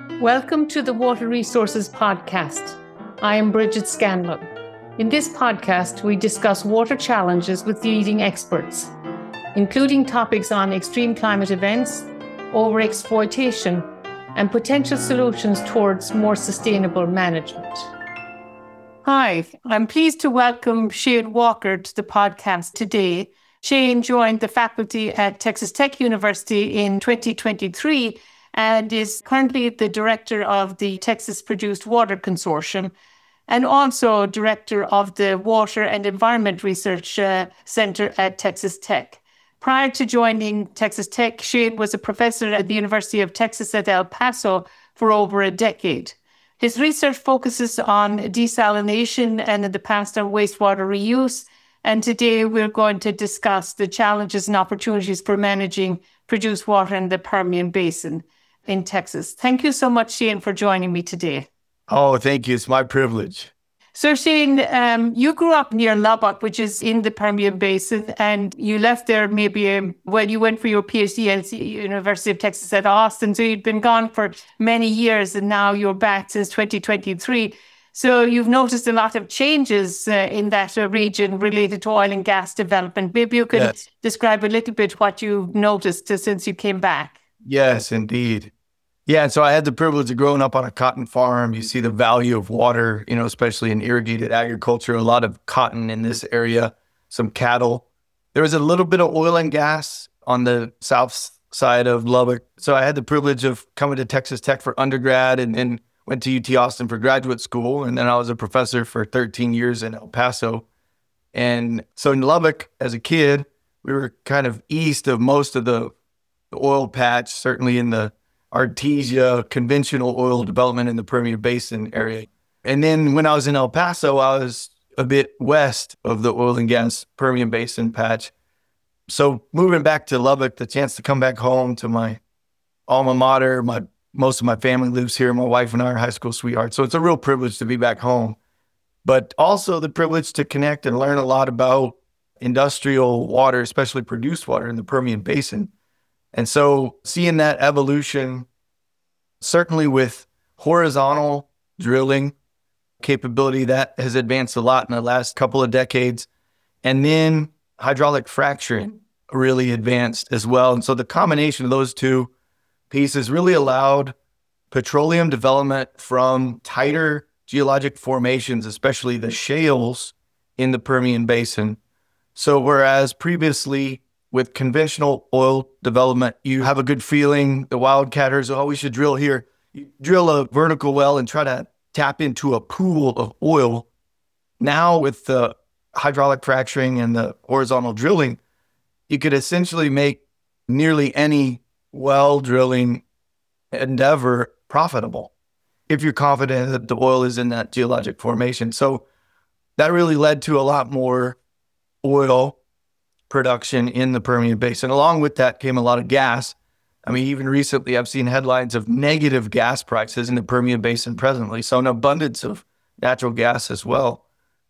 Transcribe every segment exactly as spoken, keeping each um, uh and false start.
Welcome to the Water Resources Podcast. I am Bridget Scanlon. In this podcast, we discuss water challenges with leading experts, including topics on extreme climate events, overexploitation, and potential solutions towards more sustainable management. Hi, I'm pleased to welcome Shane Walker to the podcast today. Shane joined the faculty at Texas Tech University in twenty twenty-three and is currently the director of the Texas Produced Water Consortium and also director of the Water and Environment Research uh, Center at Texas Tech. Prior to joining Texas Tech, Shane was a professor at the University of Texas at El Paso for over a decade. His research focuses on desalination and in the past on wastewater reuse. And today we're going to discuss the challenges and opportunities for managing produced water in the Permian Basin in Texas. Thank you so much, Shane, for joining me today. Oh, thank you. It's my privilege. So, Shane, um, you grew up near Lubbock, which is in the Permian Basin, and you left there maybe um, when you went for your PhD at the University of Texas at Austin. So you'd been gone for many years, and now you're back since twenty twenty-three. So you've noticed a lot of changes uh, in that uh, region related to oil and gas development. Maybe you could yes. describe a little bit what you've noticed uh, since you came back. Yes, indeed. Yeah, and so I had the privilege of growing up on a cotton farm. You see the value of water, you know, especially in irrigated agriculture, a lot of cotton in this area, some cattle. There was a little bit of oil and gas on the south side of Lubbock. So I had the privilege of coming to Texas Tech for undergrad and then went to U T Austin for graduate school. And then I was a professor for thirteen years in El Paso. And so in Lubbock, as a kid, we were kind of east of most of the oil patch, certainly in the Artesia conventional oil development in the Permian Basin area. And then when I was in El Paso, I was a bit west of the oil and gas Permian Basin patch. So moving back to Lubbock, the chance to come back home to my alma mater, my most of my family lives here. My wife and I are high school sweethearts. So it's a real privilege to be back home, but also the privilege to connect and learn a lot about industrial water, especially produced water in the Permian Basin. And so seeing that evolution, certainly with horizontal drilling capability, that has advanced a lot in the last couple of decades. And then hydraulic fracturing really advanced as well. And so the combination of those two pieces really allowed petroleum development from tighter geologic formations, especially the shales in the Permian Basin. So whereas previously with conventional oil development, you have a good feeling, the wildcatters, oh, we should drill here. You drill a vertical well and try to tap into a pool of oil. Now with the hydraulic fracturing and the horizontal drilling, you could essentially make nearly any well drilling endeavor profitable if you're confident that the oil is in that geologic formation. So that really led to a lot more oil production in the Permian Basin. Along with that came a lot of gas. I mean, even recently I've seen headlines of negative gas prices in the Permian Basin presently. So an abundance of natural gas as well.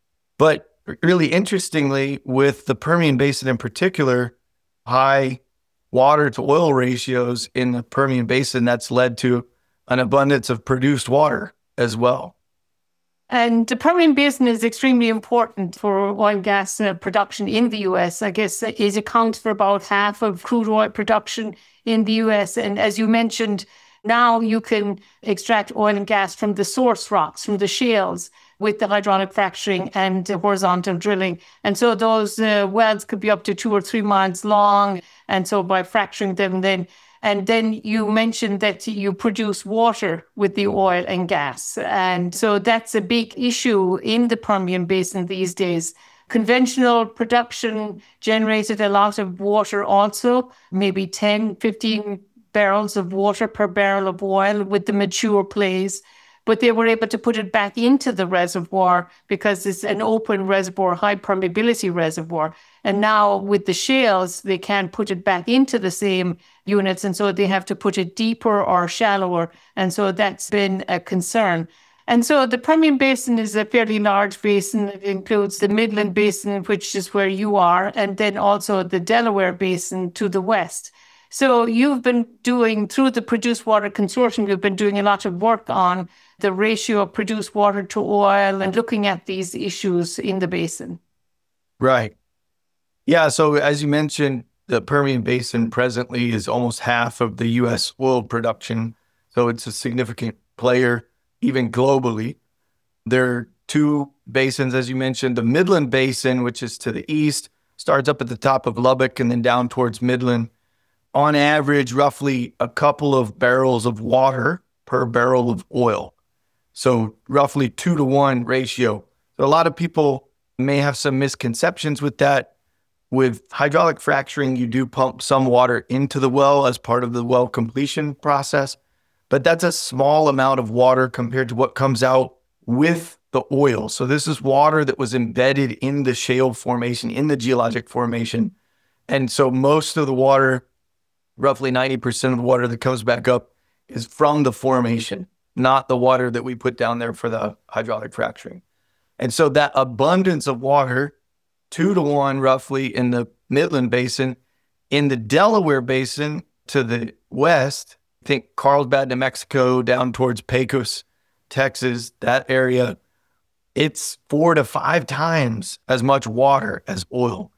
But really interestingly, with the Permian Basin in particular, high water to oil ratios in the Permian Basin, that's led to an abundance of produced water as well. And the Permian Basin is extremely important for oil and gas uh, production in the U S. I guess it accounts for about half of crude oil production in the U S. And as you mentioned, now you can extract oil and gas from the source rocks, from the shales, with the hydraulic fracturing and the horizontal drilling. And so those uh, wells could be up to two or three miles long. And so by fracturing them then, and then you mentioned that you produce water with the oil and gas. And so that's a big issue in the Permian Basin these days. Conventional production generated a lot of water also, maybe ten, fifteen barrels of water per barrel of oil with the mature plays. But they were able to put it back into the reservoir because it's an open reservoir, high permeability reservoir. And now with the shales, they can't put it back into the same units. And so they have to put it deeper or shallower. And so that's been a concern. And so the Permian Basin is a fairly large basin. It includes the Midland Basin, which is where you are, and then also the Delaware Basin to the west. So you've been doing, through the Produced Water Consortium, you've been doing a lot of work on the ratio of produced water to oil and looking at these issues in the basin. Right. Yeah. So as you mentioned, the Permian Basin presently is almost half of the U S oil production. So it's a significant player, even globally. There are two basins, as you mentioned. The Midland Basin, which is to the east, starts up at the top of Lubbock and then down towards Midland. On average, roughly a couple of barrels of water per barrel of oil. So roughly two to one ratio. So a lot of people may have some misconceptions with that. With hydraulic fracturing, you do pump some water into the well as part of the well completion process, but that's a small amount of water compared to what comes out with the oil. So this is water that was embedded in the shale formation, in the geologic formation. And so most of the water, roughly ninety percent of the water that comes back up, is from the formation, not the water that we put down there for the hydraulic fracturing. And so that abundance of water, two to one roughly in the Midland Basin, in the Delaware Basin to the west, think Carlsbad, New Mexico, down towards Pecos, Texas, that area, it's four to five times as much water as oil.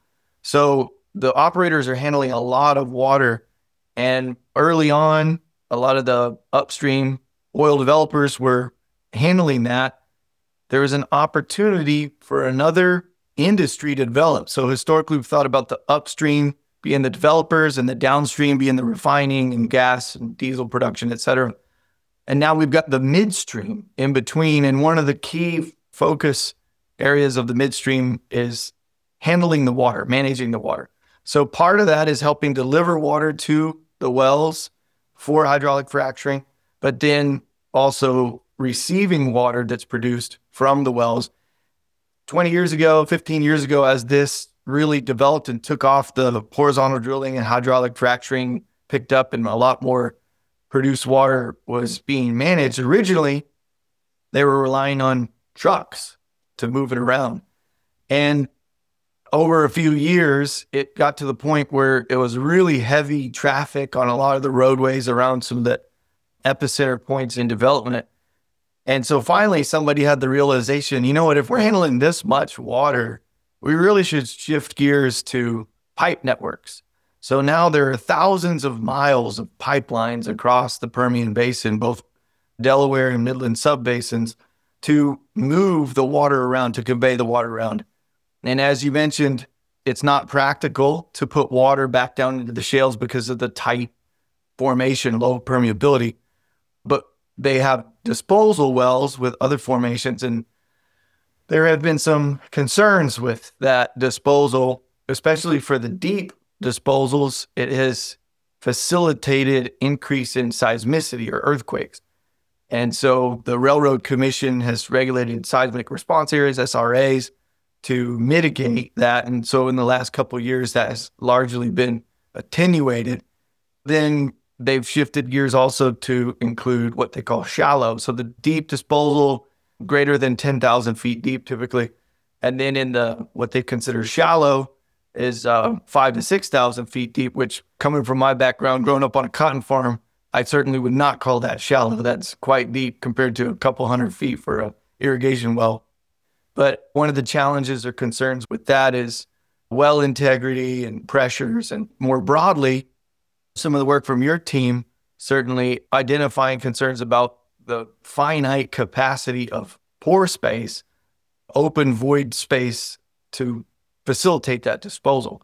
So the operators are handling a lot of water. And early on, a lot of the upstream oil developers were handling that. There was an opportunity for another industry to develop. So historically, we've thought about the upstream being the developers and the downstream being the refining and gas and diesel production, et cetera. And now we've got the midstream in between. And one of the key focus areas of the midstream is handling the water, managing the water. So part of that is helping deliver water to the wells for hydraulic fracturing, but then also receiving water that's produced from the wells. twenty years ago, fifteen years ago, as this really developed and took off, the horizontal drilling and hydraulic fracturing picked up and a lot more produced water was being managed. Originally, they were relying on trucks to move it around. And over a few years, it got to the point where it was really heavy traffic on a lot of the roadways around some of the epicenter points in development. And so finally, somebody had the realization, you know what, if we're handling this much water, we really should shift gears to pipe networks. So now there are thousands of miles of pipelines across the Permian Basin, both Delaware and Midland subbasins, to move the water around, to convey the water around. And as you mentioned, it's not practical to put water back down into the shales because of the tight formation, low permeability. But they have disposal wells with other formations, and there have been some concerns with that disposal, especially for the deep disposals. It has facilitated increase in seismicity or earthquakes. And so the Railroad Commission has regulated seismic response areas, S R As, to mitigate that. And so in the last couple of years, that has largely been attenuated. Then they've shifted gears also to include what they call shallow. So the deep disposal, greater than ten thousand feet deep typically. And then in the what they consider shallow is uh, five to six thousand feet deep, which, coming from my background, growing up on a cotton farm, I certainly would not call that shallow. That's quite deep compared to a couple hundred feet for an irrigation well. But one of the challenges or concerns with that is well integrity and pressures, and more broadly, some of the work from your team certainly identifying concerns about the finite capacity of pore space, open void space to facilitate that disposal.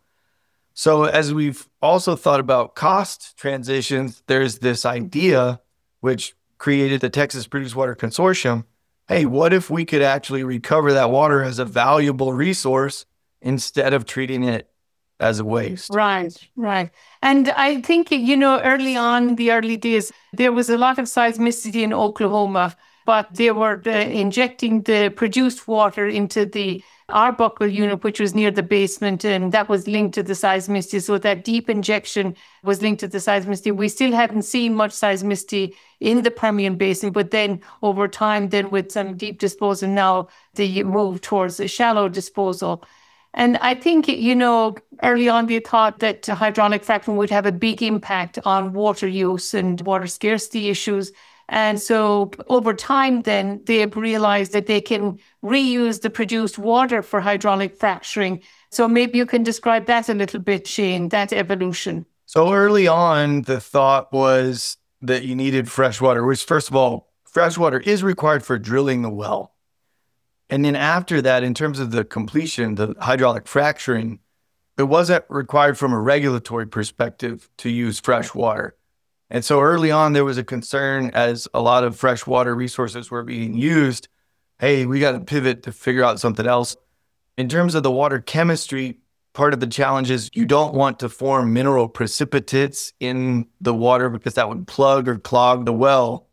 So as we've also thought about cost transitions, there's this idea which created the Texas Produced Water Consortium. Hey, what if we could actually recover that water as a valuable resource instead of treating it as a waste? Right, right. And I think, you know, early on in the early days, there was a lot of seismicity in Oklahoma, but they were uh, injecting the produced water into the Arbuckle unit, which was near the basement, and that was linked to the seismicity. So that deep injection was linked to the seismicity. We still haven't seen much seismicity in the Permian Basin, but then over time, then with some deep disposal, now the move towards a shallow disposal. And I think, you know, early on they thought that hydraulic fracturing would have a big impact on water use and water scarcity issues. And so over time, then they've realized that they can reuse the produced water for hydraulic fracturing. So maybe you can describe that a little bit, Shane, that evolution. So early on, the thought was that you needed fresh water, which first of all, fresh water is required for drilling the well. And then after that, in terms of the completion, the hydraulic fracturing, it wasn't required from a regulatory perspective to use fresh water. And so early on, there was a concern as a lot of freshwater resources were being used. Hey, we got to pivot to figure out something else. In terms of the water chemistry, part of the challenge is you don't want to form mineral precipitates in the water because that would plug or clog the well.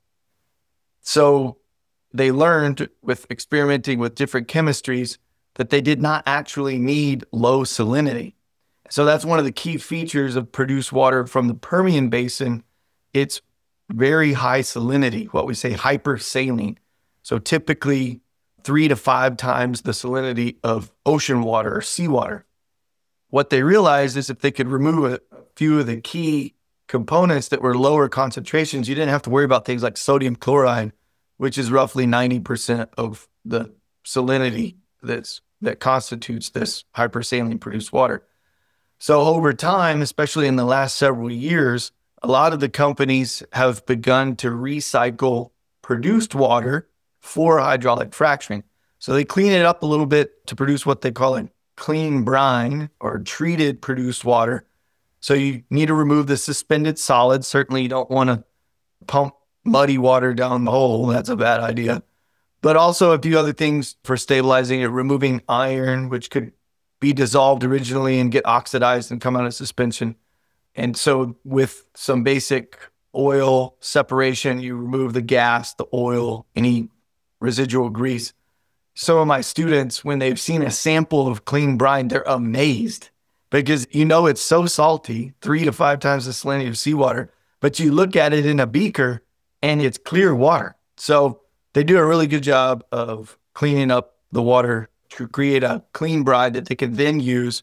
So they learned with experimenting with different chemistries that they did not actually need low salinity. So that's one of the key features of produced water from the Permian Basin. It's very high salinity, what we say hypersaline. So typically three to five times the salinity of ocean water or seawater. What they realized is if they could remove a few of the key components that were lower concentrations, you didn't have to worry about things like sodium chloride, which is roughly ninety percent of the salinity that's, that constitutes this hypersaline produced water. So over time, especially in the last several years, a lot of the companies have begun to recycle produced water for hydraulic fracturing. So they clean it up a little bit to produce what they call a clean brine or treated produced water. So you need to remove the suspended solids. Certainly you don't want to pump muddy water down the hole. That's a bad idea. But also a few other things for stabilizing it, removing iron, which could be dissolved originally and get oxidized and come out of suspension. And so with some basic oil separation, you remove the gas, the oil, any residual grease. Some of my students, when they've seen a sample of clean brine, they're amazed because you know it's so salty, three to five times the salinity of seawater, but you look at it in a beaker and it's clear water. So they do a really good job of cleaning up the water to create a clean brine that they can then use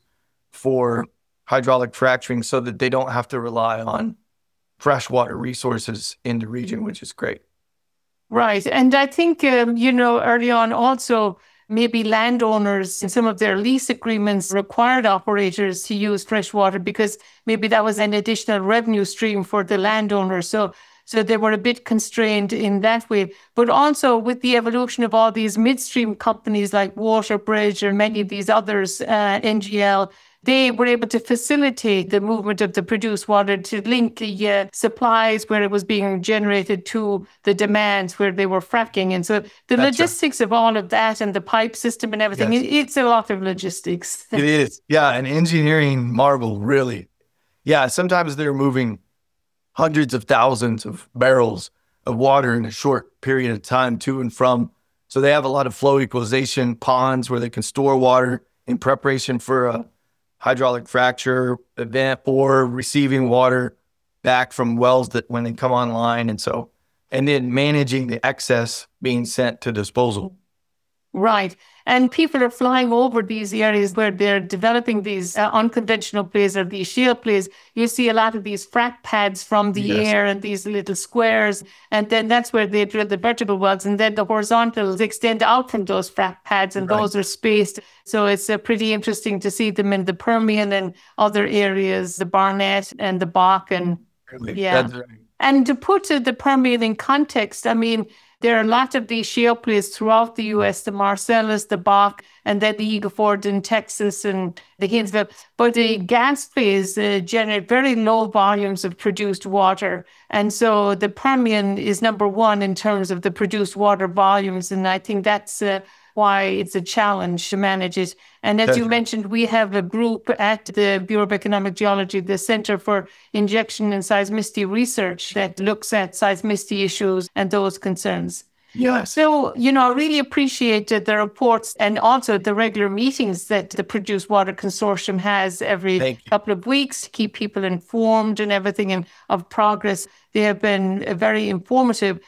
for hydraulic fracturing so that they don't have to rely on freshwater resources in the region, which is great. Right. And I think, um, you know, early on also, maybe landowners in some of their lease agreements required operators to use fresh water because maybe that was an additional revenue stream for the landowner. So So they were a bit constrained in that way. But also with the evolution of all these midstream companies like WaterBridge or many of these others, uh, N G L, they were able to facilitate the movement of the produced water to link the uh, supplies where it was being generated to the demands where they were fracking. And so the That's logistics right. of all of that and the pipe system and everything, yes. it, it's a lot of logistics. It is. Yeah, an engineering marvel, really. Yeah, sometimes they're moving hundreds of thousands of barrels of water in a short period of time to and from. So they have a lot of flow equalization ponds where they can store water in preparation for a hydraulic fracture event or receiving water back from wells that when they come online. And so, and then managing the excess being sent to disposal. Right. And people are flying over these areas where they're developing these uh, unconventional plays or these shale plays. You see a lot of these frac pads from the yes. air and these little squares. And then that's where they drill the vertical wells. And then the horizontals extend out from those frac pads and right. those are spaced. So it's uh, pretty interesting to see them in the Permian and other areas, the Barnett and the Bakken. Really? Yeah. That's right. And to put uh, the Permian in context, I mean, there are a lot of these shale plays throughout the U S, the Marcellus, the Bach, and then the Eagle Ford in Texas and the Haynesville. But the gas plays uh, generate very low volumes of produced water. And so the Permian is number one in terms of the produced water volumes. And I think that's uh, why it's a challenge to manage it. And as you mentioned, we have a group at the Bureau of Economic Geology, the Center for Injection and Seismicity Research, that looks at seismicity issues and those concerns. Yes. So, you know, I really appreciated the reports and also the regular meetings that the Produced Water Consortium has every couple of weeks to keep people informed and everything and of progress. They have been very informative.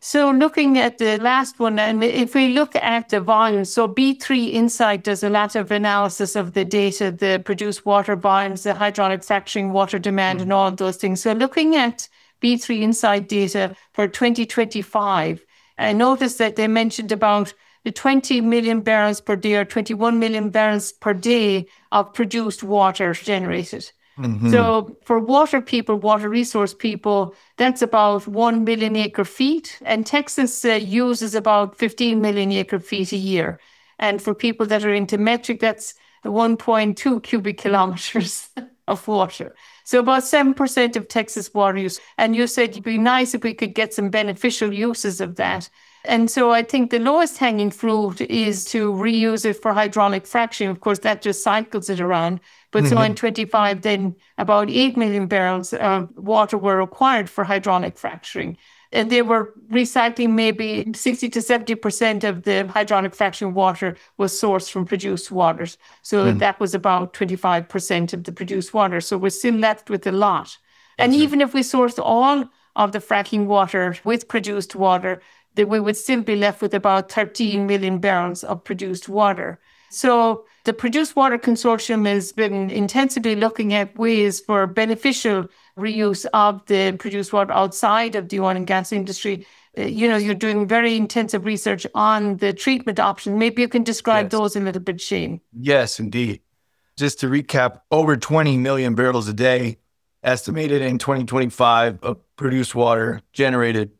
So looking at the last one, and if we look at the volume, so B three Insight does a lot of analysis of the data, the produced water volumes, the hydraulic fracturing, water demand, mm-hmm. and all of those things. So looking at B three Insight data for twenty twenty-five, I noticed that they mentioned about the twenty million barrels per day or twenty-one million barrels per day of produced water generated. Mm-hmm. So for water people, water resource people, that's about one million acre feet. And Texas uh, uses about fifteen million acre feet a year. And for people that are into metric, that's one point two cubic kilometers of water. So about seven percent of Texas water use. And you said it'd be nice if we could get some beneficial uses of that. And so I think the lowest hanging fruit is to reuse it for hydraulic fracturing. Of course, that just cycles it around. But mm-hmm. so in twenty-five, then about eight million barrels of water were required for hydraulic fracturing. And they were recycling maybe sixty to seventy percent of the hydraulic fracturing water was sourced from produced waters. So mm. that was about twenty-five percent of the produced water. So we're still left with a lot. And That's even it. if we sourced all of the fracking water with produced water, that we would still be left with about thirteen million barrels of produced water. So the Produced Water Consortium has been intensively looking at ways for beneficial reuse of the produced water outside of the oil and gas industry. Uh, you know, you're doing very intensive research on the treatment options. Maybe you can describe yes. those a little bit, Shane. Yes, indeed. Just to recap, over twenty million barrels a day estimated in twenty twenty-five of produced water generated.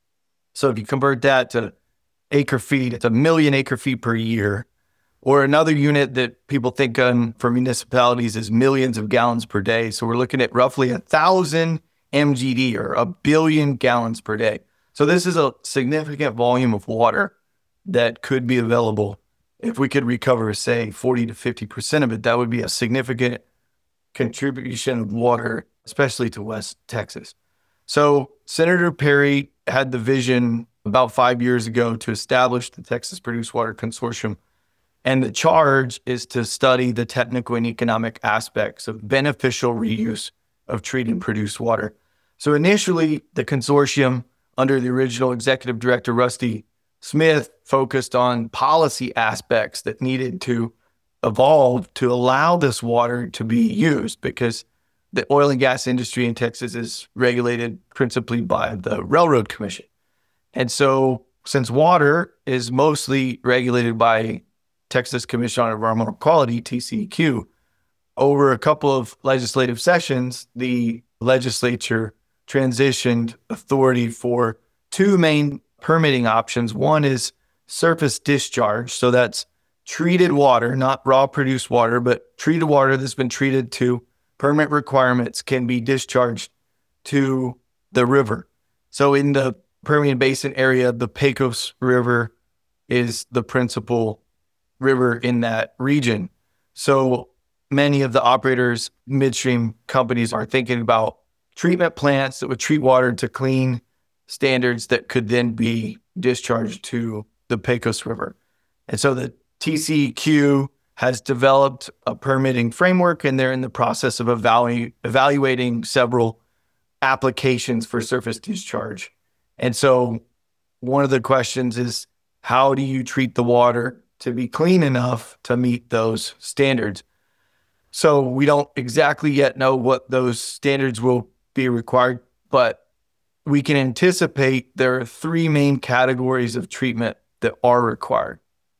So if you convert that to acre feet, it's a million acre feet per year. Or another unit that people think on for municipalities is millions of gallons per day. So we're looking at roughly a thousand M G D or a billion gallons per day. So this is a significant volume of water that could be available. If we could recover, say, forty to fifty percent of it, that would be a significant contribution of water, especially to West Texas. So Senator Perry had the vision about five years ago to establish the Texas Produced Water Consortium. And the charge is to study the technical and economic aspects of beneficial reuse of treated produced water. So initially, the consortium, under the original executive director, Rusty Smith, focused on policy aspects that needed to evolve to allow this water to be used, because the oil and gas industry in Texas is regulated principally by the Railroad Commission. And so since water is mostly regulated by Texas Commission on Environmental Quality, T C E Q, over a couple of legislative sessions, the legislature transitioned authority for two main permitting options. One is surface discharge. So that's treated water, not raw produced water, but treated water that's been treated to permit requirements can be discharged to the river. So in the Permian Basin area, the Pecos River is the principal river in that region. So many of the operators, midstream companies are thinking about treatment plants that would treat water to clean standards that could then be discharged to the Pecos River. And so the T C E Q has developed a permitting framework, and they're in the process of evalu- evaluating several applications for surface discharge. And so one of the questions is, how do you treat the water to be clean enough to meet those standards? So we don't exactly yet know what those standards will be required, but we can anticipate there are three main categories of treatment that are required.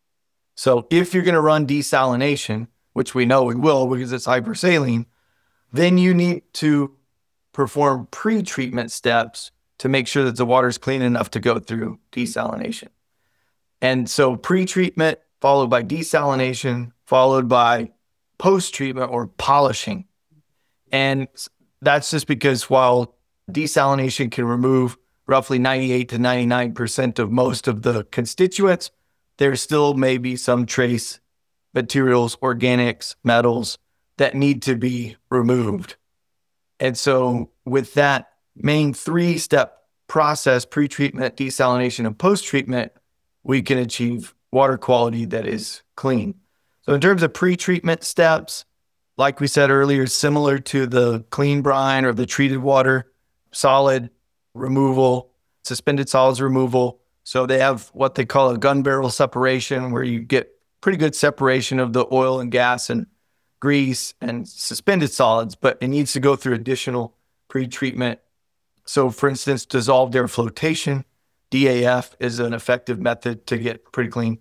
So if you're going to run desalination, which we know we will because it's hypersaline, then you need to perform pre-treatment steps to make sure that the water is clean enough to go through desalination. And so pre-treatment followed by desalination, followed by post-treatment or polishing. And that's just because while desalination can remove roughly ninety-eight to ninety-nine percent of most of the constituents, there still may be some trace materials, organics, metals that need to be removed. And so with that main three-step process, pre-treatment, desalination, and post-treatment, we can achieve water quality that is clean. So in terms of pre-treatment steps, like we said earlier, similar to the clean brine or the treated water, solid removal, suspended solids removal. So they have what they call a gun barrel separation, where you get pretty good separation of the oil and gas and grease and suspended solids, but it needs to go through additional pre-treatment. So for instance, dissolved air flotation, D A F, is an effective method to get pretty clean.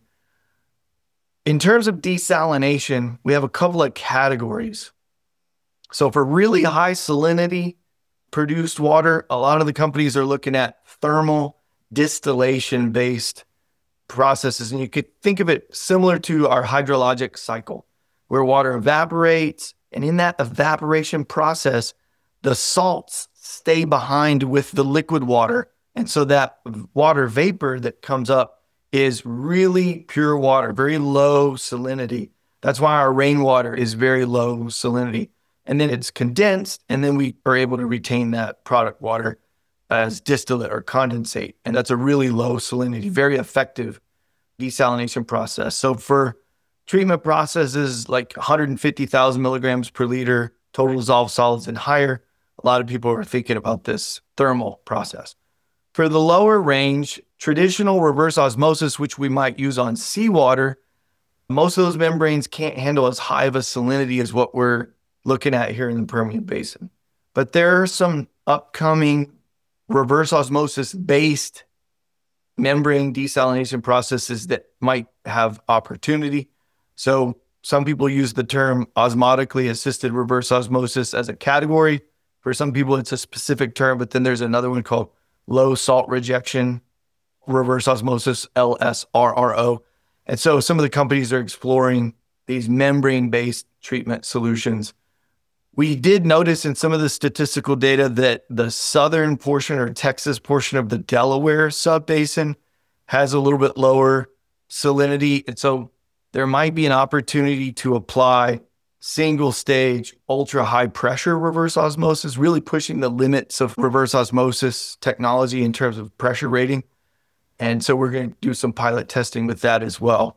In terms of desalination, we have a couple of categories. So for really high salinity produced water, a lot of the companies are looking at thermal distillation-based processes. And you could think of it similar to our hydrologic cycle, where water evaporates. And in that evaporation process, the salts stay behind with the liquid water. And so that water vapor that comes up is really pure water, very low salinity. That's why our rainwater is very low salinity. And then it's condensed, and then we are able to retain that product water as distillate or condensate. And that's a really low salinity, very effective desalination process. So for treatment processes like one hundred fifty thousand milligrams per liter, total dissolved solids and higher, a lot of people are thinking about this thermal process. For the lower range, traditional reverse osmosis, which we might use on seawater, most of those membranes can't handle as high of a salinity as what we're looking at here in the Permian Basin. But there are some upcoming reverse osmosis-based membrane desalination processes that might have opportunity. So some people use the term osmotically assisted reverse osmosis as a category. For some people, it's a specific term, but then there's another one called low salt rejection reverse osmosis, L S R R O. And so some of the companies are exploring these membrane-based treatment solutions. We did notice in some of the statistical data that the southern portion or Texas portion of the Delaware subbasin has a little bit lower salinity. And so there might be an opportunity to apply single stage, ultra high pressure reverse osmosis, really pushing the limits of reverse osmosis technology in terms of pressure rating. And so we're going to do some pilot testing with that as well.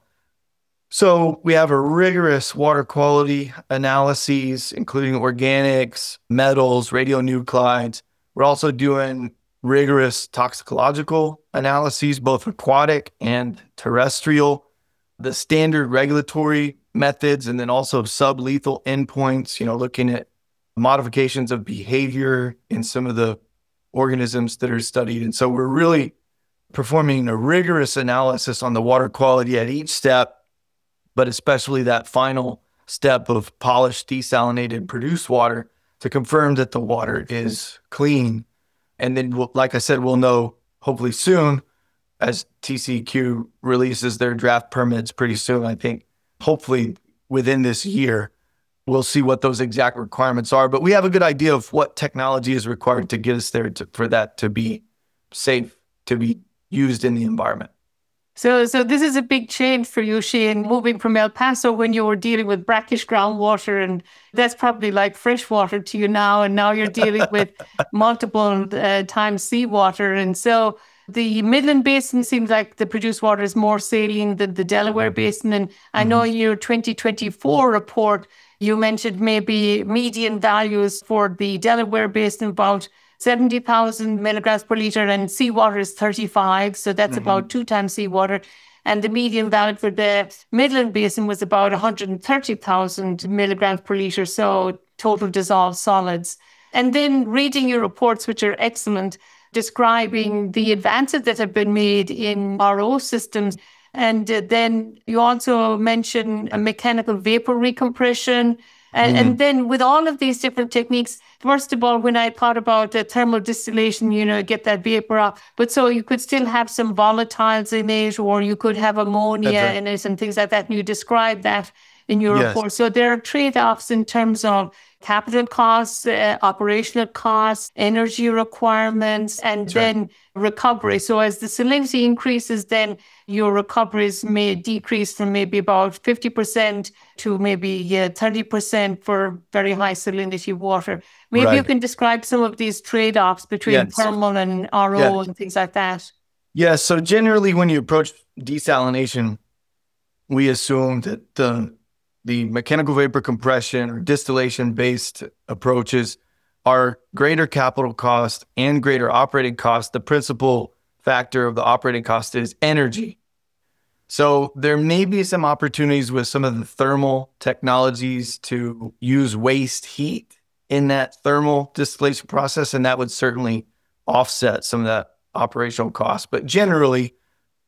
So we have a rigorous water quality analyses, including organics, metals, radionuclides. We're also doing rigorous toxicological analyses, both aquatic and terrestrial, the standard regulatory methods, and then also sublethal endpoints, you know, looking at modifications of behavior in some of the organisms that are studied. And so we're really performing a rigorous analysis on the water quality at each step, but especially that final step of polished, desalinated, produced water to confirm that the water is clean. And then, we'll, like I said, we'll know hopefully soon as T C Q releases their draft permits pretty soon. I think hopefully within this year, we'll see what those exact requirements are. But we have a good idea of what technology is required to get us there to, for that to be safe, to be used in the environment. So so this is a big change for you, Shane, moving from El Paso when you were dealing with brackish groundwater, and that's probably like fresh water to you now, and now you're dealing with multiple uh, times seawater. And so the Midland Basin seems like the produced water is more saline than the Delaware Basin. And I know in your twenty twenty-four report, you mentioned maybe median values for the Delaware Basin about seventy thousand milligrams per liter, and seawater is thirty-five. So that's mm-hmm. about two times seawater. And the median value for the Midland Basin was about one hundred thirty thousand milligrams per liter. So total dissolved solids. And then reading your reports, which are excellent, describing the advances that have been made in R O systems. And uh, then you also mention a mechanical vapor recompression. And, mm-hmm. and then with all of these different techniques, first of all, when I thought about uh, thermal distillation, you know, get that vapor off. But so you could still have some volatiles in it, or you could have ammonia right. in it and things like that. And you describe that in your yes. report. So there are trade-offs in terms of capital costs, uh, operational costs, energy requirements, and That's then right. recovery. So as the salinity increases, then your recoveries may decrease from maybe about fifty percent to maybe yeah, thirty percent for very high salinity water. Maybe right. you can describe some of these trade-offs between yes. thermal and R O yeah. and things like that. Yeah, so generally when you approach desalination, we assume that the the mechanical vapor compression or distillation-based approaches are greater capital cost and greater operating cost. The principal factor of the operating cost is energy. So there may be some opportunities with some of the thermal technologies to use waste heat in that thermal distillation process, and that would certainly offset some of that operational cost. But generally,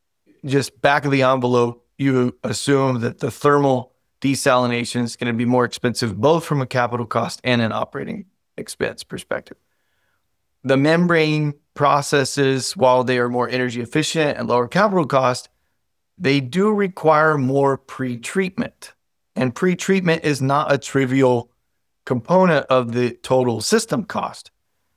just back of the envelope, you assume that the thermal desalination is going to be more expensive, both from a capital cost and an operating expense perspective. The membrane processes, while they are more energy efficient and lower capital cost, they do require more pre-treatment. And pre-treatment is not a trivial component of the total system cost.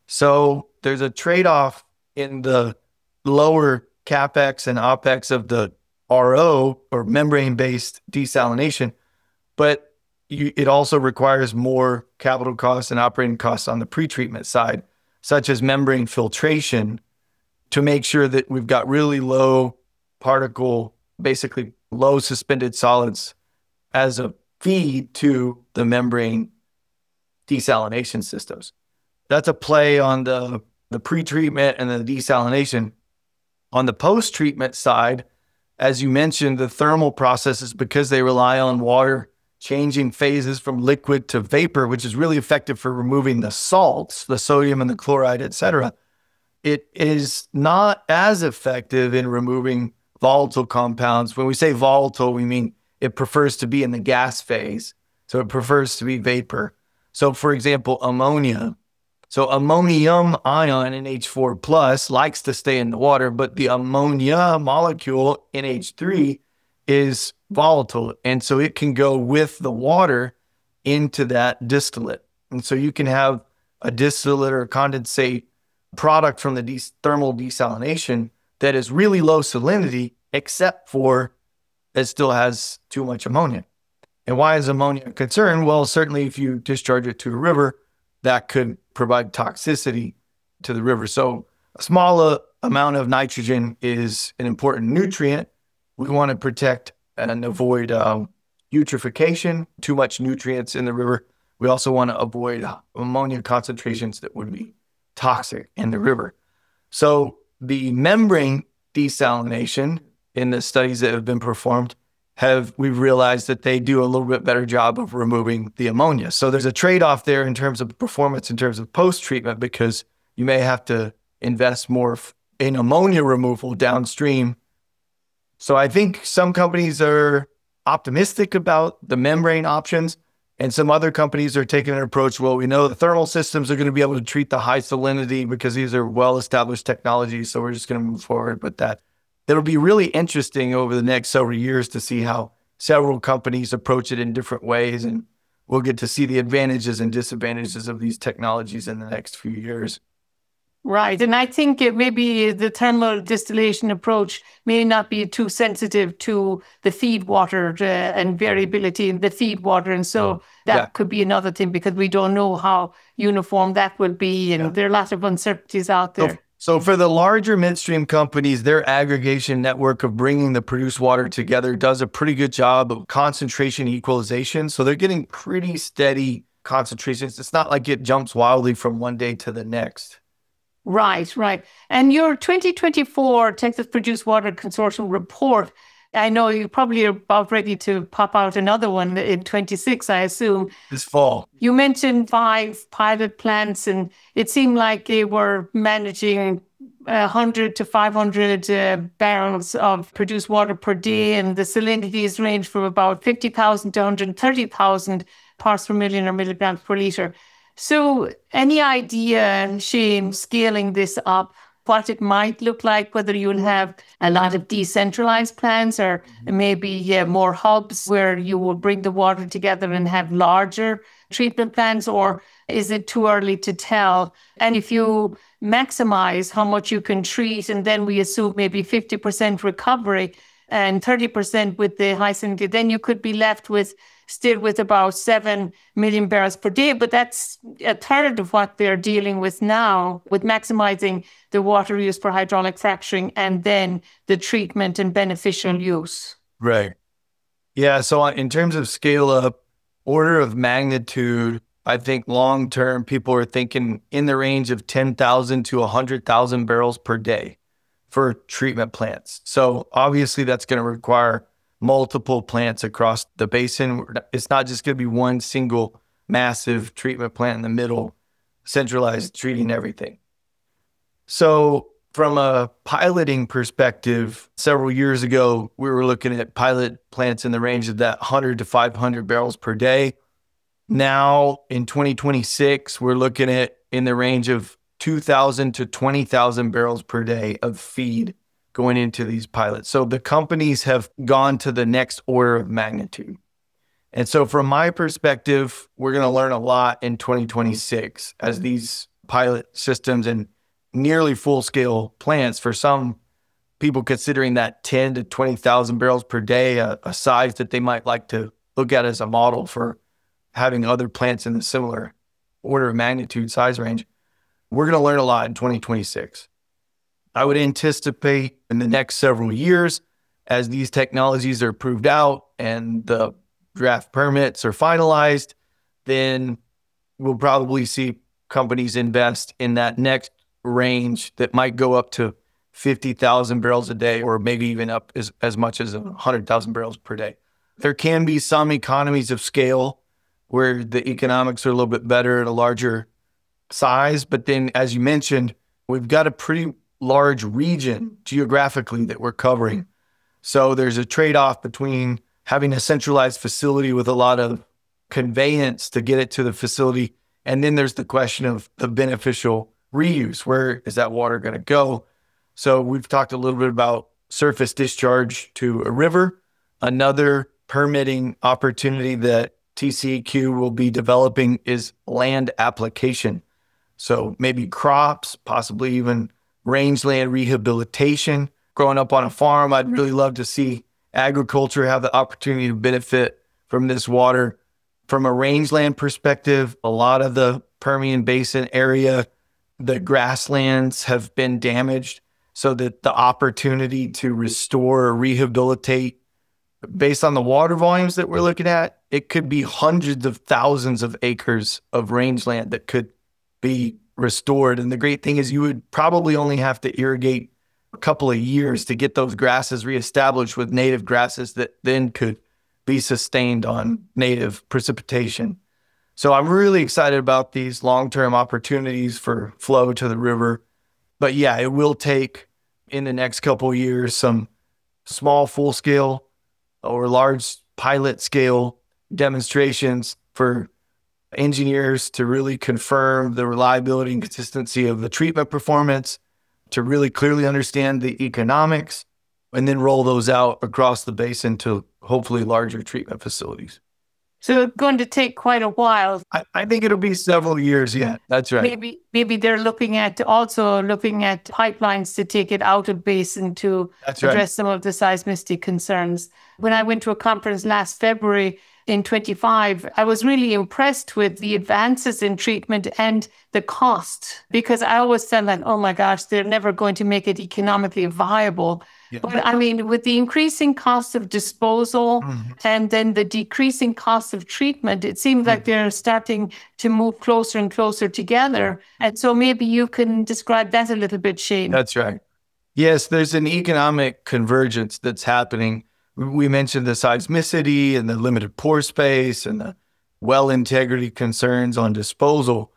So there's a trade-off in the lower CapEx and OpEx of the R O, or membrane-based desalination, but you, it also requires more capital costs and operating costs on the pre-treatment side, such as membrane filtration, to make sure that we've got really low particle, basically low suspended solids as a feed to the membrane desalination systems. That's a play on the, the pre-treatment and the desalination. On the post-treatment side, as you mentioned, the thermal processes, because they rely on water changing phases from liquid to vapor, which is really effective for removing the salts, the sodium and the chloride, et cetera, it is not as effective in removing volatile compounds. When we say volatile, we mean it prefers to be in the gas phase. So it prefers to be vapor. So for example, ammonia. So ammonium ion, N H four plus, likes to stay in the water, but the ammonia molecule, N H three, is volatile. And so it can go with the water into that distillate. And so you can have a distillate or condensate product from the de- thermal desalination that is really low salinity, except for it still has too much ammonia. And why is ammonia a concern? Well, certainly if you discharge it to a river, that could provide toxicity to the river. So a small uh, amount of nitrogen is an important nutrient. We want to protect and avoid um, eutrophication, too much nutrients in the river. We also want to avoid ammonia concentrations that would be toxic in the river. So the membrane desalination, in the studies that have been performed, have we've realized that they do a little bit better job of removing the ammonia. So there's a trade-off there in terms of performance, in terms of post-treatment, because you may have to invest more in ammonia removal downstream. So I think some companies are optimistic about the membrane options, and some other companies are taking an approach, well, we know the thermal systems are going to be able to treat the high salinity because these are well-established technologies, so we're just going to move forward with that. It'll be really interesting over the next several years to see how several companies approach it in different ways, and we'll get to see the advantages and disadvantages of these technologies in the next few years. Right. And I think it maybe the thermal distillation approach may not be too sensitive to the feed water uh, and variability in the feed water. And so oh, that yeah. could be another thing, because we don't know how uniform that will be. And yeah. there are a lot of uncertainties out there. So, so for the larger midstream companies, their aggregation network of bringing the produced water together does a pretty good job of concentration equalization. So they're getting pretty steady concentrations. It's not like it jumps wildly from one day to the next. Right, right. And your twenty twenty-four Texas Produced Water Consortium report, I know you probably are about ready to pop out another one in twenty-six, I assume. This fall. You mentioned five pilot plants, and it seemed like they were managing one hundred to five hundred uh, barrels of produced water per day, and the salinities range from about fifty thousand to one hundred thirty thousand parts per million or milligrams per liter. So any idea, Shane, scaling this up, what it might look like, whether you'll have a lot of decentralized plants or maybe yeah, more hubs where you will bring the water together and have larger treatment plants, or is it too early to tell? And if you maximize how much you can treat, and then we assume maybe fifty percent recovery and thirty percent with the high salinity, then you could be left with still with about seven million barrels per day, but that's a third of what they're dealing with now, with maximizing the water use for hydraulic fracturing and then the treatment and beneficial use. Right. Yeah. So in terms of scale up, order of magnitude, I think long term, people are thinking in the range of ten thousand to one hundred thousand barrels per day for treatment plants. So obviously that's going to require multiple plants across the basin. It's not just going to be one single massive treatment plant in the middle, centralized treating everything. So from a piloting perspective, several years ago, we were looking at pilot plants in the range of that one hundred to five hundred barrels per day. Now in twenty twenty-six, we're looking at in the range of two thousand to twenty thousand barrels per day of feed going into these pilots. So the companies have gone to the next order of magnitude. And so from my perspective, we're going to learn a lot in twenty twenty-six as these pilot systems and nearly full-scale plants, for some people considering that ten to twenty thousand barrels per day, a, a size that they might like to look at as a model for having other plants in the similar order of magnitude size range. We're going to learn a lot in twenty twenty-six. I would anticipate in the next several years, as these technologies are proved out and the draft permits are finalized, then we'll probably see companies invest in that next range that might go up to fifty thousand barrels a day, or maybe even up as, as much as one hundred thousand barrels per day. There can be some economies of scale where the economics are a little bit better at a larger size. But then, as you mentioned, we've got a pretty large region geographically that we're covering. So there's a trade-off between having a centralized facility with a lot of conveyance to get it to the facility. And then there's the question of the beneficial reuse. Where is that water going to go? So we've talked a little bit about surface discharge to a river. Another permitting opportunity that T C E Q will be developing is land application. So maybe crops, possibly even rangeland rehabilitation. Growing up on a farm, I'd really love to see agriculture have the opportunity to benefit from this water. From a rangeland perspective, a lot of the Permian Basin area, the grasslands have been damaged, so that the opportunity to restore or rehabilitate, based on the water volumes that we're looking at, it could be hundreds of thousands of acres of rangeland that could be restored. And the great thing is you would probably only have to irrigate a couple of years to get those grasses reestablished with native grasses that then could be sustained on native precipitation. So I'm really excited about these long-term opportunities for flow to the river. But yeah, it will take in the next couple of years some small full-scale or large pilot-scale demonstrations for engineers to really confirm the reliability and consistency of the treatment performance, to really clearly understand the economics, and then roll those out across the basin to hopefully larger treatment facilities. So it's going to take quite a while. I, I think it'll be several years yet. That's right. Maybe maybe they're looking at also looking at pipelines to take it out of basin to That's address right. some of the seismicity concerns. When I went to a conference last February in twenty-five, I was really impressed with the advances in treatment and the cost, because I always felt like, oh my gosh, they're never going to make it economically viable. Yeah. But I mean, with the increasing cost of disposal mm-hmm. and then the decreasing cost of treatment, it seems like mm-hmm. they're starting to move closer and closer together. And so maybe you can describe that a little bit, Shane. That's right. Yes, there's an economic convergence that's happening. We mentioned the seismicity and the limited pore space and the well integrity concerns on disposal.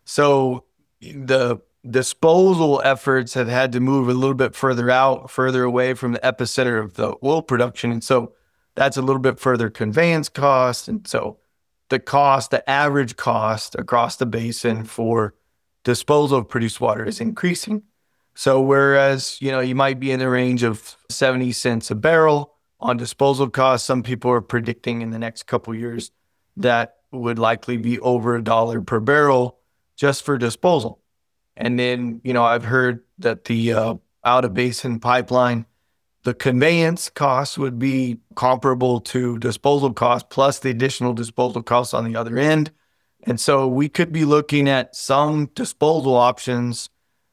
So the disposal efforts have had to move a little bit further out, further away from the epicenter of the oil production. And so that's a little bit further conveyance cost. And so the cost, the average cost across the basin for disposal of produced water is increasing. So whereas, you know, you might be in the range of seventy cents a barrel on disposal costs, some people are predicting in the next couple of years that would likely be over a dollar per barrel just for disposal. And then, you know, I've heard that the uh, out-of-basin pipeline, the conveyance costs would be comparable to disposal costs plus the additional disposal costs on the other end. And so we could be looking at some disposal options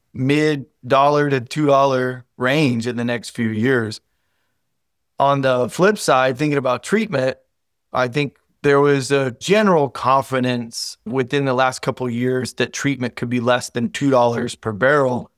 mid-dollar to two dollar range in the next few years. On the flip side, thinking about treatment, I think there was a general confidence within the last couple of years that treatment could be less than two dollars per barrel.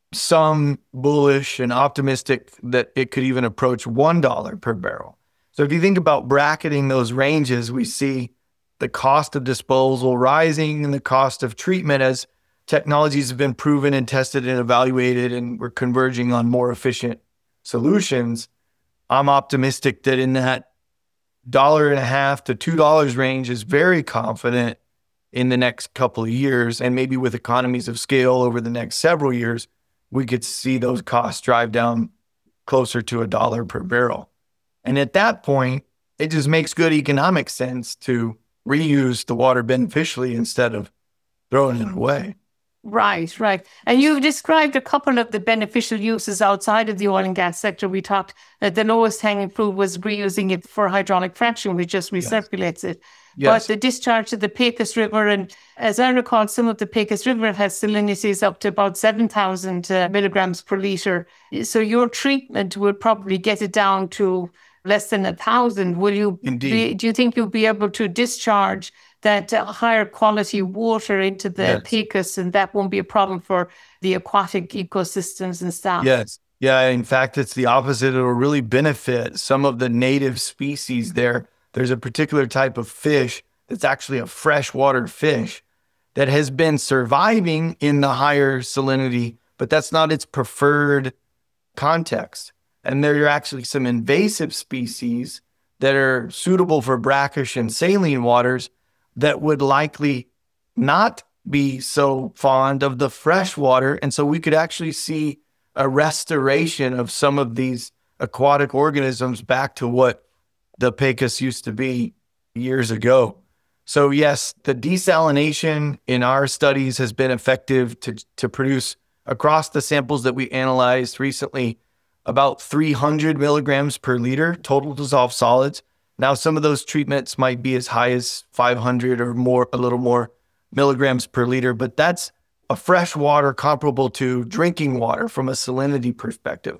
some bullish and optimistic that it could even approach one dollar per barrel. So if you think about bracketing those ranges, we see the cost of disposal rising and the cost of treatment as technologies have been proven and tested and evaluated, and we're converging on more efficient solutions. I'm optimistic that in that dollar and a half to two dollars range is very confident in the next couple of years, and maybe with economies of scale over the next several years, we could see those costs drive down closer to a dollar per barrel. And at that point, it just makes good economic sense to reuse the water beneficially instead of throwing it away. Right, right. And you've described a couple of the beneficial uses outside of the oil and gas sector. We talked that the lowest hanging fruit was reusing it for hydraulic fracturing, which just recirculates it. Yes. But the discharge to the Pecos River, and as I recall, some of the Pecos River has salinities up to about seven thousand uh, milligrams per litre. So your treatment would probably get it down to less than a thousand. Will you? Indeed. Be, do you think you'll be able to discharge that uh, higher quality water into the Yes. Pecos, and that won't be a problem for the aquatic ecosystems and stuff? Yes. Yeah. In fact, it's the opposite. It'll really benefit some of the native species there. There's a particular type of fish that's actually a freshwater fish that has been surviving in the higher salinity, but that's not its preferred context. And there are actually some invasive species that are suitable for brackish and saline waters that would likely not be so fond of the fresh water. And so we could actually see a restoration of some of these aquatic organisms back to what the Pecos used to be years ago. So yes, the desalination in our studies has been effective to, to produce, across the samples that we analyzed recently, about three hundred milligrams per liter total dissolved solids. Now, some of those treatments might be as high as five hundred or more, a little more milligrams per liter, but that's a fresh water comparable to drinking water from a salinity perspective.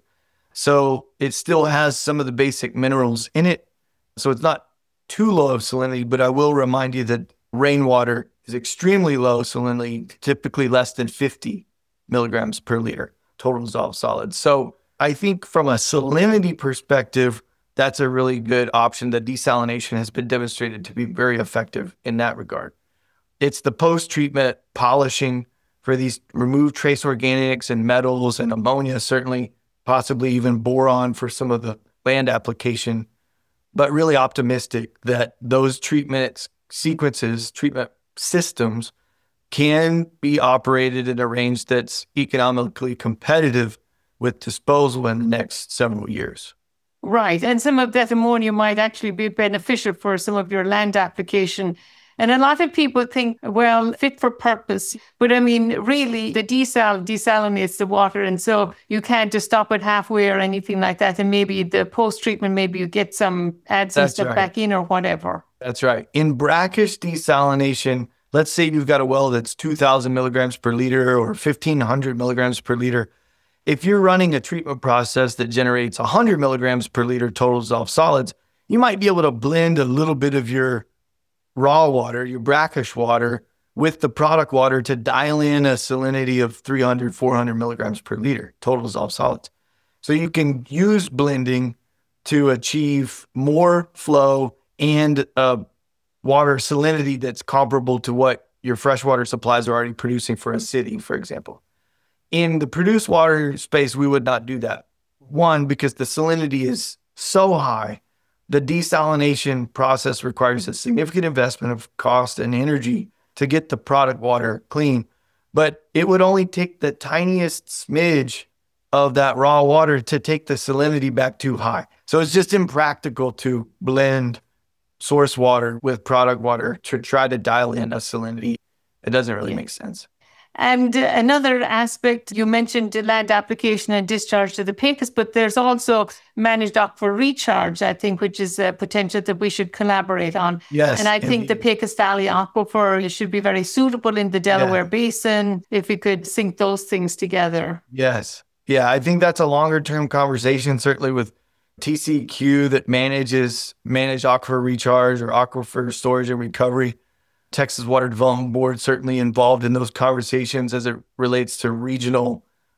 So it still has some of the basic minerals in it. So it's not too low of salinity, but I will remind you that rainwater is extremely low salinity, typically less than fifty milligrams per liter total dissolved solids. So I think from a salinity perspective, that's a really good option. The desalination has been demonstrated to be very effective in that regard. It's the post-treatment polishing for these removed trace organics and metals and ammonia, certainly, possibly even boron for some of the land application, but really optimistic that those treatment sequences, treatment systems can be operated in a range that's economically competitive with disposal in the next several years. Right. And some of that ammonia might actually be beneficial for some of your land application. And a lot of people think, well, fit for purpose. But I mean, really, the desal desalinates the water. And so you can't just stop it halfway or anything like that. And maybe the post-treatment, maybe you get some, add some That's stuff right. back in or whatever. That's right. In brackish desalination, let's say you've got a well that's two thousand milligrams per liter or fifteen hundred milligrams per liter. If you're running a treatment process that generates one hundred milligrams per liter total dissolved solids, you might be able to blend a little bit of your raw water, your brackish water, with the product water to dial in a salinity of three hundred, four hundred milligrams per liter total dissolved solids. So you can use blending to achieve more flow and a water salinity that's comparable to what your freshwater supplies are already producing for a city, for example. In the produced water space, we would not do that. One, because the salinity is so high, the desalination process requires a significant investment of cost and energy to get the product water clean. But it would only take the tiniest smidge of that raw water to take the salinity back too high. So it's just impractical to blend source water with product water to try to dial in a salinity. It doesn't really Yeah. make sense. And uh, another aspect, you mentioned the land application and discharge to the Pecos, but there's also managed aquifer recharge, I think, which is a potential that we should collaborate on. Yes. And I think the Pecos Valley aquifer should be very suitable in the Delaware Yeah. Basin if we could sync those things together. Yes. Yeah, I think that's a longer term conversation, certainly with T C Q that manages manage aquifer recharge or aquifer storage and recovery. Texas Water Development Board certainly involved in those conversations as it relates to regional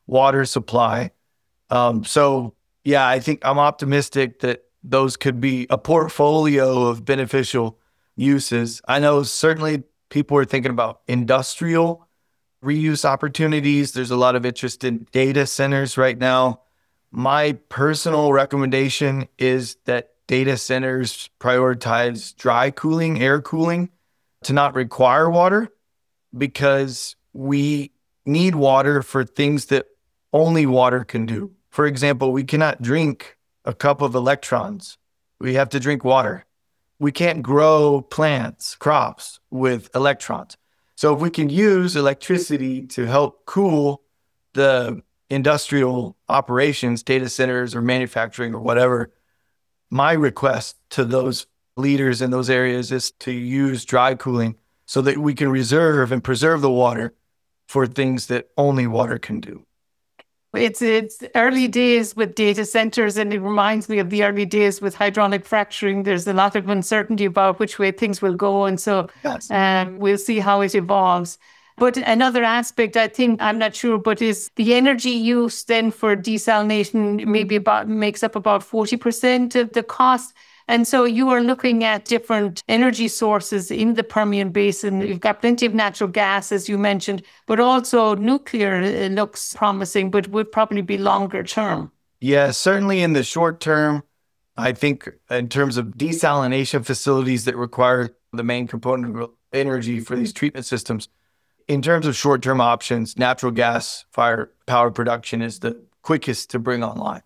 water supply. Um, so, yeah, I think I'm optimistic that those could be a portfolio of beneficial uses. I know certainly people are thinking about industrial reuse opportunities. There's a lot of interest in data centers right now. My personal recommendation is that data centers prioritize dry cooling, air cooling, to not require water, because we need water for things that only water can do. For example, we cannot drink a cup of electrons. We have to drink water. We can't grow plants, crops with electrons. So if we can use electricity to help cool the industrial operations, data centers or manufacturing or whatever, my request to those leaders in those areas is to use dry cooling so that we can reserve and preserve the water for things that only water can do. It's it's early days with data centers, and it reminds me of the early days with hydraulic fracturing. There's a lot of uncertainty about which way things will go, and so Yes. um, we'll see how it evolves. But another aspect, I think, I'm not sure, but is the energy use then for desalination maybe about makes up about forty percent of the cost. And so you are looking at different energy sources in the Permian Basin. You've got plenty of natural gas, as you mentioned, but also nuclear looks promising, but would probably be longer term. Yeah, certainly in the short term, I think in terms of desalination facilities that require the main component of energy for these treatment systems, in terms of short-term options, natural gas fire power production is the quickest to bring online.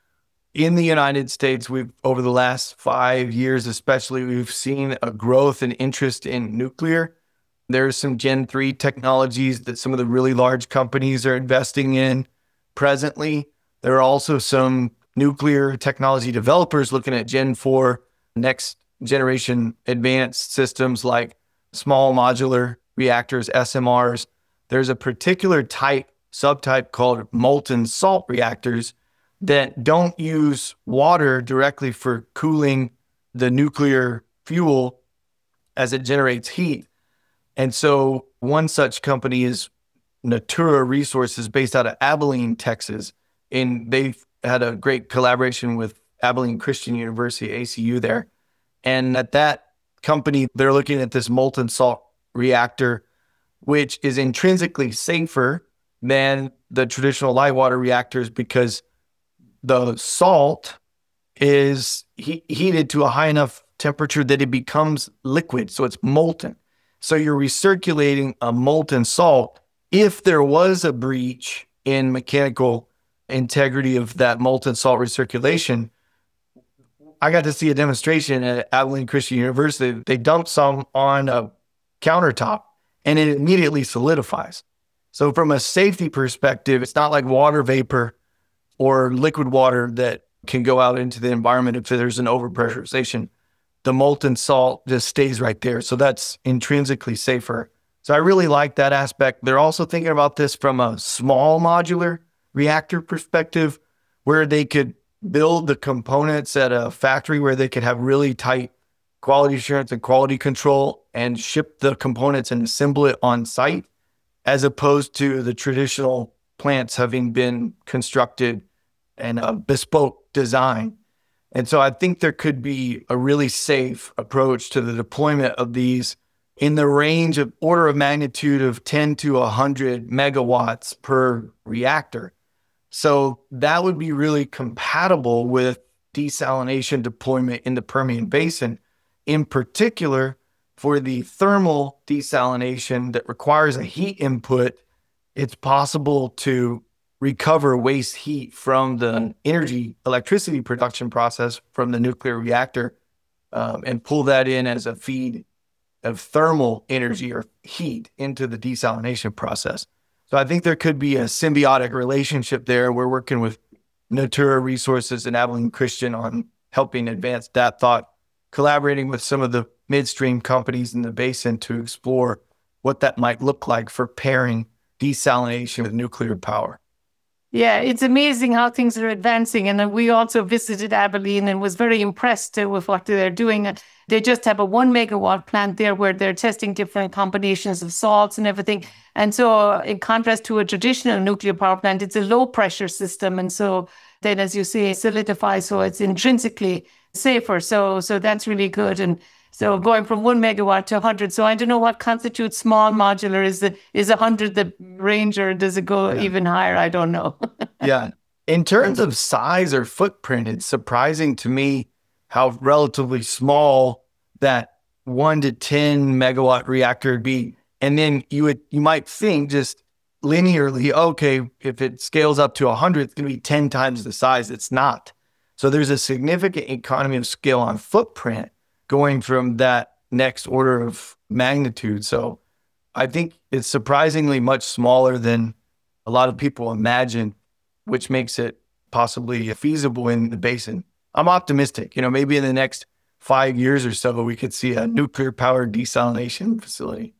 In the United States, we've over the last five years, especially, we've seen a growth and interest in nuclear. There's some Gen three technologies that some of the really large companies are investing in presently. There are also some nuclear technology developers looking at Gen four, next generation advanced systems like small modular reactors, S M Rs. There's a particular type, subtype called molten salt reactors that don't use water directly for cooling the nuclear fuel as it generates heat. And so one such company is Natura Resources, based out of Abilene, Texas. And they've had a great collaboration with Abilene Christian University, A C U there. And at that company, they're looking at this molten salt reactor, which is intrinsically safer than the traditional light water reactors because the salt is he- heated to a high enough temperature that it becomes liquid, so it's molten. So you're recirculating a molten salt. If there was a breach in mechanical integrity of that molten salt recirculation, I got to see a demonstration at Abilene Christian University. They dumped some on a countertop and it immediately solidifies. So from a safety perspective, it's not like water vapor or liquid water that can go out into the environment if there's an overpressurization. The molten salt just stays right there. So that's intrinsically safer. So I really like that aspect. They're also thinking about this from a small modular reactor perspective, where they could build the components at a factory where they could have really tight quality assurance and quality control and ship the components and assemble it on site, as opposed to the traditional plants having been constructed and a bespoke design. And so I think there could be a really safe approach to the deployment of these in the range of order of magnitude of ten to one hundred megawatts per reactor. So that would be really compatible with desalination deployment in the Permian Basin, in particular for the thermal desalination that requires a heat input. It's possible to recover waste heat from the energy electricity production process from the nuclear reactor um, and pull that in as a feed of thermal energy or heat into the desalination process. So I think there could be a symbiotic relationship there. We're working with Natura Resources and Abilene Christian on helping advance that thought, collaborating with some of the midstream companies in the basin to explore what that might look like for pairing desalination with nuclear power. Yeah, it's amazing how things are advancing. And we also visited Abilene and was very impressed uh, with what they're doing. Uh, They just have a one megawatt plant there where they're testing different combinations of salts and everything. And so uh, in contrast to a traditional nuclear power plant, it's a low pressure system. And so then, as you say, solidifies, so it's intrinsically safer. So so that's really good. And so going from one megawatt to one hundred. So I don't know what constitutes small modular. Is the, is one hundred the range, or does it go Yeah. even higher? I don't know. Yeah. In terms of size or footprint, it's surprising to me how relatively small that one to ten megawatt reactor would be. And then you would, you might think just linearly, okay, if it scales up to one hundred, it's going to be ten times the size. It's not. So there's a significant economy of scale on footprint going from that next order of magnitude. So I think it's surprisingly much smaller than a lot of people imagine, which makes it possibly feasible in the basin. I'm optimistic. You know, maybe in the next five years or so, we could see a nuclear powered desalination facility.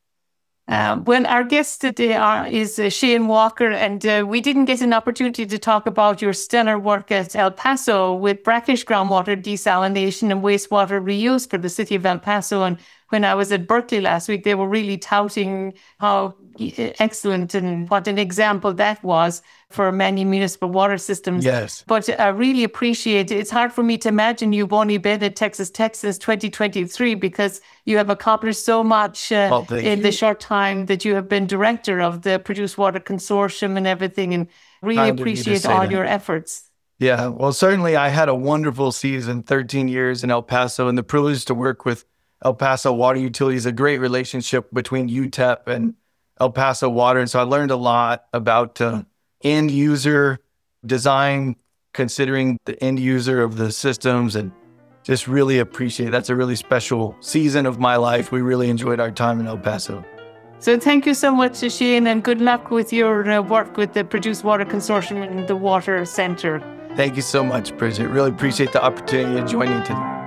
Um, well, our guest today are, is uh, Shane Walker, and uh, we didn't get an opportunity to talk about your stellar work at El Paso with brackish groundwater desalination and wastewater reuse for the city of El Paso. And when I was at Berkeley last week, they were really touting how excellent and what an example that was for many municipal water systems. Yes. But I really appreciate it. It's hard for me to imagine you've only been at Texas Tech since twenty twenty-three, because you have accomplished so much uh, Well, thank in you. the short time that you have been director of the Produced Water Consortium and everything, and really Kind of you to appreciate say all that. your efforts. Yeah, well, certainly I had a wonderful season, thirteen years in El Paso, and the privilege to work with El Paso Water Utilities, a great relationship between U T E P and El Paso Water. And so I learned a lot about uh, end user design, considering the end user of the systems, and just really appreciate. That's a really special season of my life. We really enjoyed our time in El Paso. So thank you so much, Shane, and good luck with your uh, work with the Produced Water Consortium and the Water Centre. Thank you so much, Bridget. Really appreciate the opportunity to join you today.